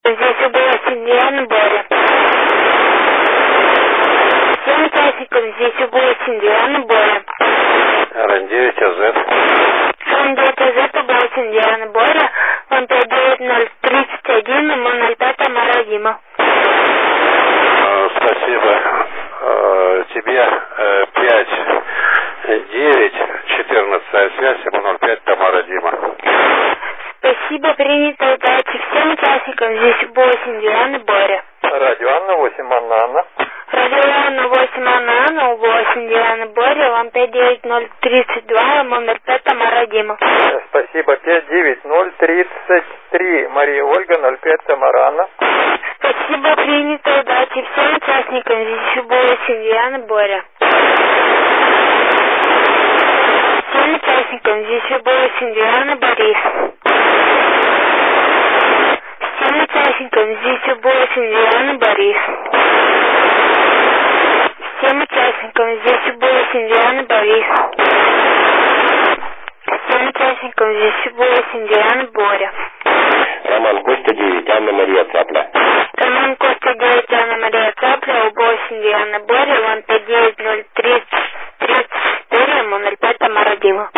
здесь убылась Диана Боря. Всем участникам здесь убылась Диана Боря. РН9 АЗ. РН9 АЗ убылась Диана Боря. Он 59031, ему 05 Тамара Дима. Спасибо. Тебе 5-9-14 связь, ему 05 Тамара Дима. Спасибо, принято, удачи всем участникам. Здесь убылась Диана Боря. Радио Анна 8, Анна. Радио Анна 8, Анна, убылась Диана Боря. Вам 59032, ему 05 Тамара Дима. Спасибо, 59033, Мария Ольга, 05 Тамара Анна. Спасибо, принято, удачи всем участникам. Здесь убылась Диана Боря. Всем участникам. Здесь убылась Диана Борис. Всем участникам. Здесь убылась Диана Борис. Всем участникам. Здесь убылась Диана Борис. Всем участникам. Здесь убылась Диана Боря. Роман Костя 9, Анна Мария Цапля. Роман Костя 9, Анна Мария Цапля, убылась Диана Боря, вон 59034, ему 05 Тамара Дима.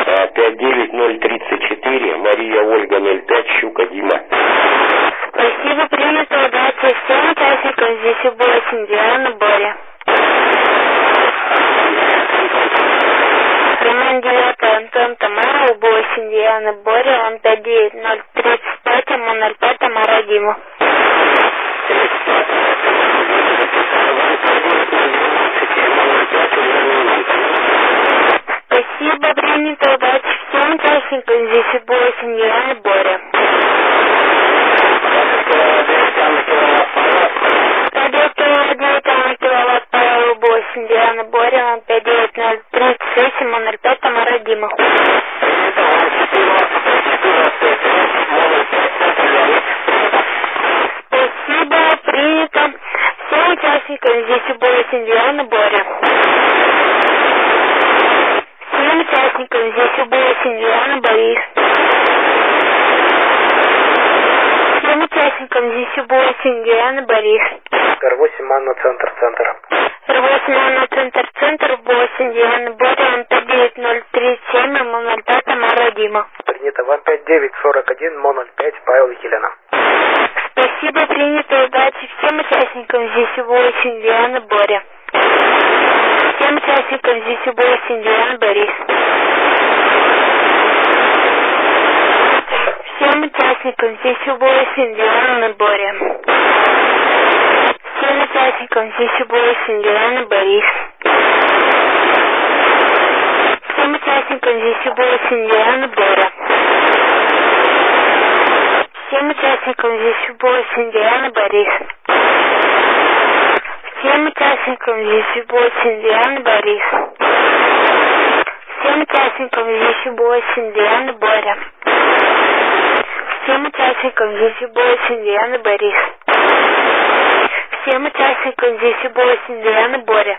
59034, Мария Ольга 05, Щука Дима. Спасибо, принято, удачи всем участникам. Здесь убылась Диана Боря. Роман 9, Антон Тамара, убылась Диана Боря, он 59035, ему 05 Тамара Дима. Спасибо, принято, удачи всем участникам. Здесь убылась Диана Боря. Радио Киловатт, Анна Киловатт, Павел, убылась Диана Боря, он 59036, ему 05 Тамара Дима. Спасибо, принято. Всем участникам. Здесь убылась Диана Боря. Всем участникам. Здесь убылась Диана Борис. Всем участникам. Здесь убылась Диана Борис. Р8 Анна Центр. Р8 Анна Центр, убылась Диана Боря, он 59037, ему 05 Тамара Дима. Принято, вам 5941, МО 05, Павел и Елена. Спасибо, принято, удачи всем участникам. Здесь убылась Диана Боря. Всем участникам. Здесь убылась Диана Борис. Всем участникам. Здесь убылась Диана Боря. Всем участникам. Здесь убылась Диана Борис. Всем участникам. Здесь убылась Диана Боря. Всем участникам. Здесь убылась Диана Борис. Всем участникам. Здесь убылась Диана Борис. Всем участникам. Здесь убылась Диана Боря. Всем участникам. Здесь убылась Диана Борис. Всем участникам. Здесь убылась Диана Боря.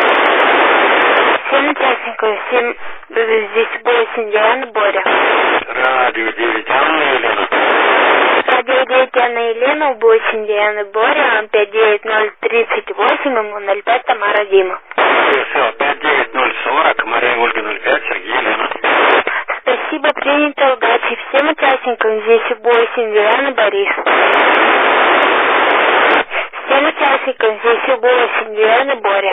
Всем участникам. Здесь убылась Диана Боря. Радио 9 Анна Елена. Радио 9 Анна Елена, убылась Диана Боря, он 59038, ему 05 Тамара Дима. Все, 59040, Мария Ольга 05, Сергей Елена. Спасибо, принято, удачи всем участникам. Здесь убылась Диана Борис. Всем участникам. Здесь убылась Диана Боря.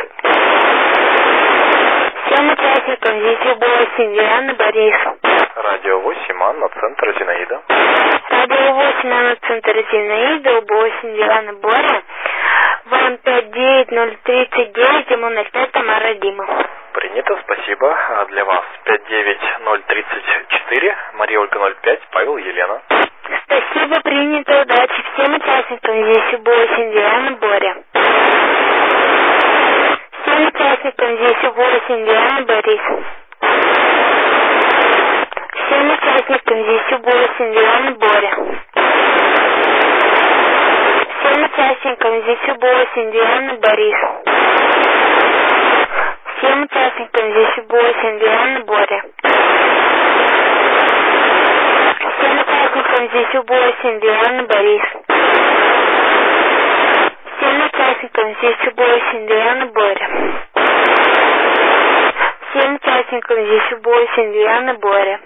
Всем участникам. Здесь убылась Диана Борис. Радио 8 Анна Центр Зинаида. Радио 8 Анна Центр Зинаида, убылась Диана Боря. Вам 59039, ему 05 Тамара Дима. Принято, спасибо. А для вас 59034, Мария Ольга 05, Павел Елена. Спасибо, принято, удачи всем участникам. Здесь убылась Диана Боря. Всем участникам. Здесь убылась Диана Борис. Всем участникам. Здесь убылась Диана Боря. Всем участникам. Здесь убылась Диана Борис. Всем участникам. Здесь убылась Диана Боря. Всем участникам. Здесь убылась Диана Борис. участникам здесь 8 Лена, Боря. Всем участникам здесь 8 Лена, Боря.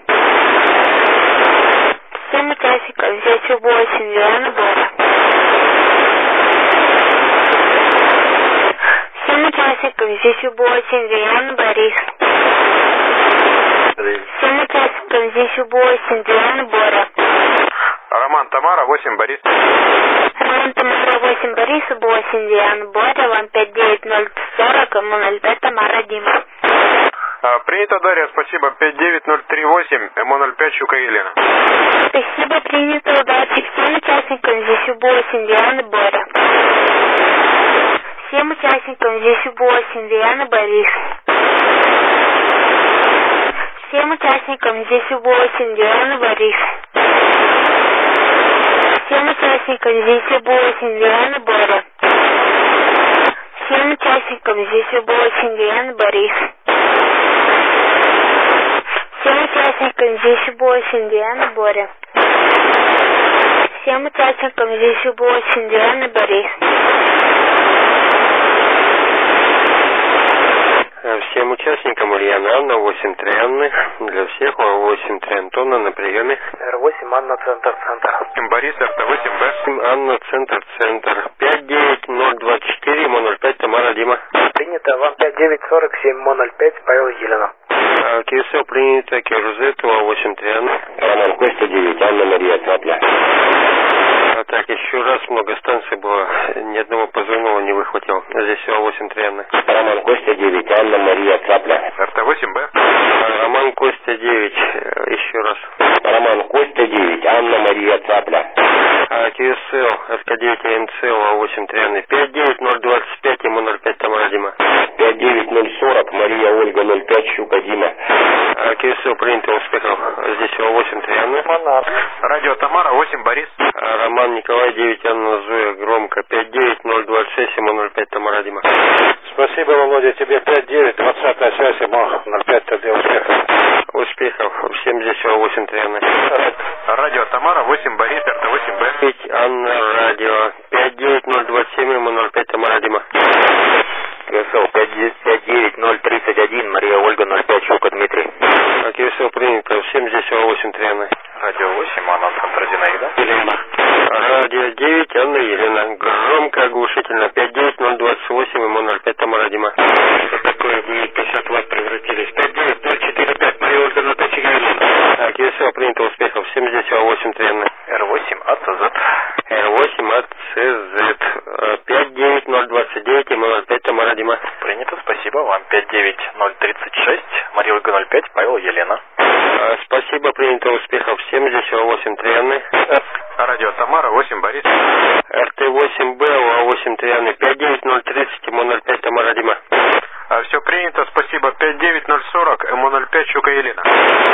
Всем участникам здесь 8 Лена, Боря. Всем участникам здесь 8 Лена, Борис. Всем участникам здесь 8 Лена, Боря. Роман, Тамара, 8, Борис. Роман, Тамара, 8, Борис, 8 Лена, Боря, вам 59040, ему 05, Тамара, Дима. Принято, Дарья, спасибо. 59038, ему 05, Щука, Елена. Спасибо, принято, удачи всем участникам здесь 8 Лена, Боря. Всем участникам здесь 8 Лена, Борис. Всем участникам здесь 8 Лена, Борис. Всем участникам здесь 8 Лена, Боря. Всем участникам здесь 8 Лена, Борис. Всем участникам здесь 8 Лена, Боря. Всем участникам здесь 8 Лена, Борис. Всем участникам Ульяна Анна, 8 3 Анны. Для всех 8 3 Антона на приеме. Р8 Анна, центр. Борис, РТ8Б. Анна, центр. 59024, ему 05, Тамара, Дима. Принято, вам 5947, ему 05, Павел, Елена. КСО принято, Кирузет, 8 3 Анна. Роман, Костя, 9, Анна, Мария, Цапля. Так, еще раз, много станций было, ни одного позвонного не выхватил. Здесь всего 8 3 Анны. Роман, Костя, 9, Анна, Мария, Цапля. РТ8Б. Роман, Костя, 9, еще раз. Роман, Костя, 9, Анна, Мария, Цапля. КСЛ, РК9, МЦЛ, 8 3 Анны. 59025, ему 05, Тамара, Дима. 59040, Мария, Ольга, 05, Щука, Дима. КСЛ принято, успехов. Здесь всего 8 3 Анны. Радио Тамара, 8, Борис. Роман, Николай, 9, Анна, Зоя, громко. 59026, ему 05, Тамара, Дима. Спасибо, Володя, тебе 59, 20-я связь, ему 05, тогда успехов. Успехов. Всем здесь всего 8 3 Анны. Радио Тамара, 8, Борис, РТ8Б. 5 Анна, радио. 59027, ему 05, Тамара, Дима. КСЛ, 59031, Мария, Ольга, 05, Щука, Дмитрий. КСЛ принято. Всем здесь всего 8 3 Анны. Радио 8, Анна, центр, Зинаида. Елена. Радио 9, Анна, Елена. Громко, оглушительно. 59028, ему 05, Тамара, Дима. Что такое, вы 50 Вт превратились? 59045, Мария, Ольга, 05, Елена. КСЛ принято, успехов. Всем здесь всего 8 3 Анны. Р8 АЦЗ. Р8 АЦЗ. 59029, ему 05, Тамара, Дима. Принято, спасибо, вам 59036, Мария, Ольга, 05, Павел, Елена. Спасибо, принято, успехов. Всем здесь всего 8 3 Анны. Радио Тамара, 8, Борис. РТ8Б, 8 3 Анны. 59030, ему 05, Тамара, Дима. Все принято, спасибо, 59040, ему 05, Щука, Елена.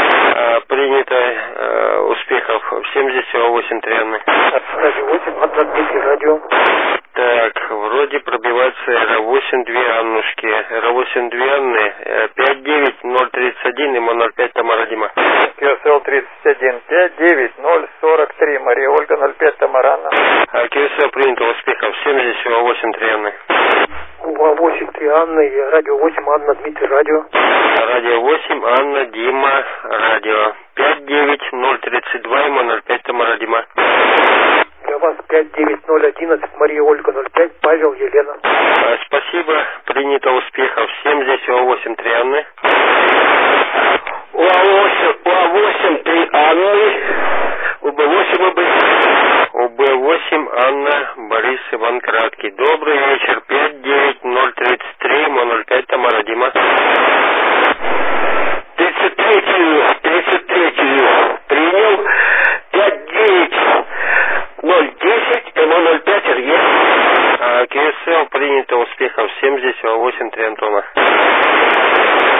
Принято, успехов. Всем здесь всего 8 3 Анны. Радио 8, от Дмитрий, радио. Так, вроде пробивается Р8 2 Аннушки. Р8 2 Анны. 59031, ему 05, Тамара, Дима. КСЛ 31, 59043, Мария, Ольга, 05, Тамара, Анна. КСЛ принято, успехов. Всем здесь всего 8 3 Анны. УА 8, 3 Анна и радио 8, Анна, Дмитрий, радио. Радио 8, Анна, Дима, радио. 59032, ему 05, Тамара, Дима. Для вас 59011, Мария, Ольга, 05, Павел, Елена. Спасибо, принято, успехов. Всем здесь всего 8 3 Анны. УА8, 3 Анны. УБ8, УБ8, Анна, Борис, Иван Краткий. Добрый вечер. 59033, ему 05, Тамара, Дима. 33 принял. 59010, ему 05, Сергей. КСЛ принято, успехов. Всем здесь всего 8 3 Антона.